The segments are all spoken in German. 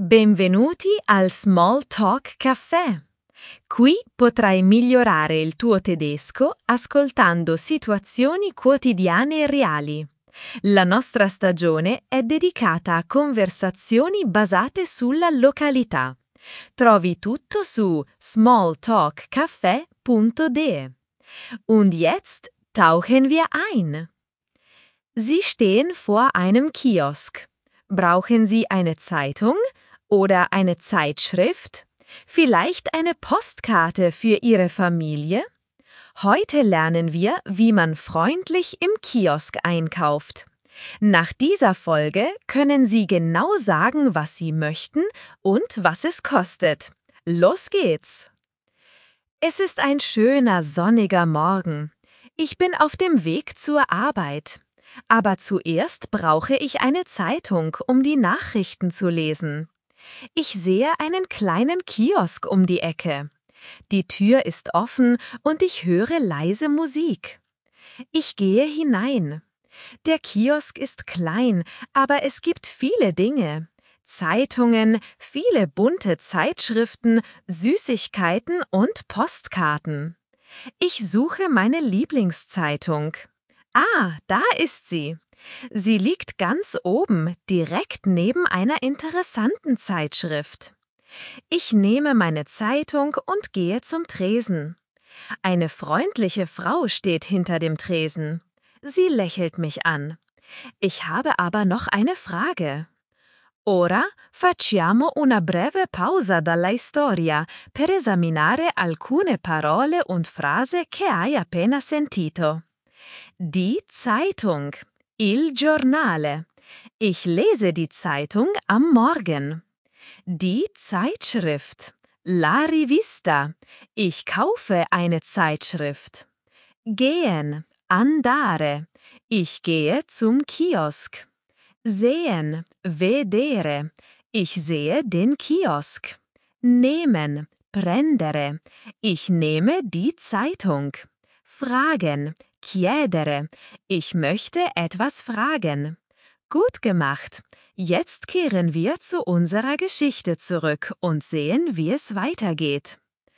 Benvenuti al Small Talk Caffè. Qui potrai migliorare il tuo tedesco ascoltando situazioni quotidiane e reali. La nostra stagione è dedicata a conversazioni basate sulla località. Trovi tutto su smalltalkcaffè.de. Und jetzt tauchen wir ein. Sie stehen vor einem Kiosk. Brauchen Sie eine Zeitung oder eine Zeitschrift? Vielleicht eine Postkarte für Ihre Familie? Heute lernen wir, wie man freundlich im Kiosk einkauft. Nach dieser Folge können Sie genau sagen, was Sie möchten und was es kostet. Los geht's! Es ist ein schöner, sonniger Morgen. Ich bin auf dem Weg zur Arbeit. Aber zuerst brauche ich eine Zeitung, um die Nachrichten zu lesen. Ich sehe einen kleinen Kiosk um die Ecke. Die Tür ist offen und ich höre leise Musik. Ich gehe hinein. Der Kiosk ist klein, aber es gibt viele Dinge. Zeitungen, viele bunte Zeitschriften, Süßigkeiten und Postkarten. Ich suche meine Lieblingszeitung. Ah, da ist sie. Sie liegt ganz oben, direkt neben einer interessanten Zeitschrift. Ich nehme meine Zeitung und gehe zum Tresen. Eine freundliche Frau steht hinter dem Tresen. Sie lächelt mich an. Ich habe aber noch eine Frage. Ora facciamo una breve pausa dalla storia per esaminare alcune parole und frasi che hai appena sentito. Die Zeitung, il giornale. Ich lese die Zeitung am Morgen. Die Zeitschrift, la rivista. Ich kaufe eine Zeitschrift. Gehen, andare. Ich gehe zum Kiosk. Sehen, vedere. Ich sehe den Kiosk. Nehmen, prendere. Ich nehme die Zeitung. Fragen, chiedere. Ich möchte etwas fragen. Gut gemacht. Jetzt kehren wir zu unserer Geschichte zurück und sehen, wie es weitergeht.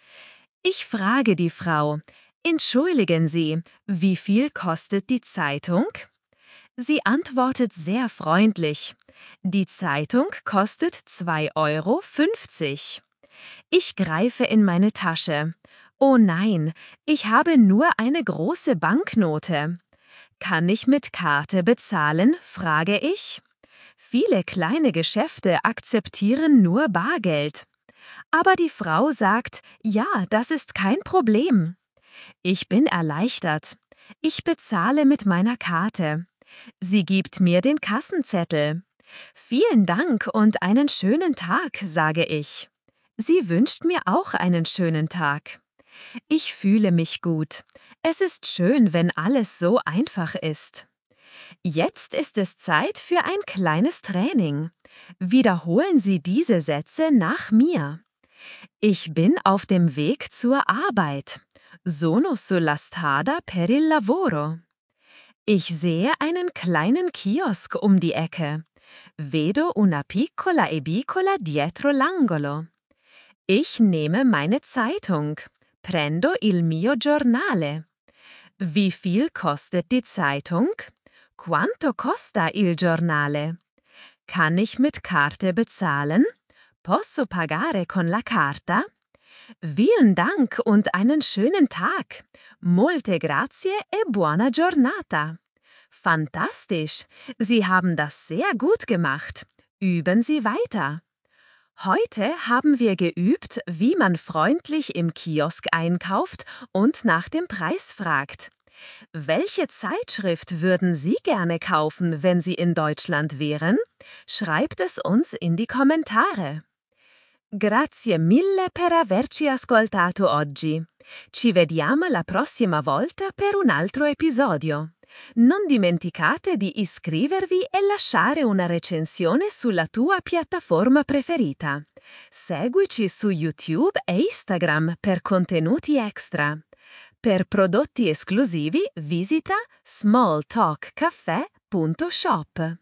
Ich frage die Frau, entschuldigen Sie, wie viel kostet die Zeitung? Sie antwortet sehr freundlich. Die Zeitung kostet 2,50 €. Ich greife in meine Tasche. Oh nein, ich habe nur eine große Banknote. Kann ich mit Karte bezahlen, frage ich. Viele kleine Geschäfte akzeptieren nur Bargeld. Aber die Frau sagt, ja, das ist kein Problem. Ich bin erleichtert. Ich bezahle mit meiner Karte. Sie gibt mir den Kassenzettel. Vielen Dank und einen schönen Tag, sage ich. Sie wünscht mir auch einen schönen Tag. Ich fühle mich gut. Es ist schön, wenn alles so einfach ist. Jetzt ist es Zeit für ein kleines Training. Wiederholen Sie diese Sätze nach mir. Ich bin auf dem Weg zur Arbeit. Sono sulla strada per il lavoro. Ich sehe einen kleinen Kiosk um die Ecke. Vedo una piccola edicola dietro l'angolo. Ich nehme meine Zeitung. Prendo il mio giornale. Wie viel kostet die Zeitung? Quanto costa il giornale? Kann ich mit Karte bezahlen? Posso pagare con la carta? Vielen Dank und einen schönen Tag. Molte grazie e buona giornata. Fantastisch! Sie haben das sehr gut gemacht. Üben Sie weiter. Heute haben wir geübt, wie man freundlich im Kiosk einkauft und nach dem Preis fragt. Welche Zeitschrift würden Sie gerne kaufen, wenn Sie in Deutschland wären? Schreibt es uns in die Kommentare. Grazie mille per averci ascoltato oggi. Ci vediamo la prossima volta per un altro episodio. Non dimenticate di iscrivervi e lasciare una recensione sulla tua piattaforma preferita. Seguici su YouTube e Instagram per contenuti extra. Per prodotti esclusivi visita smalltalkcaffè.shop.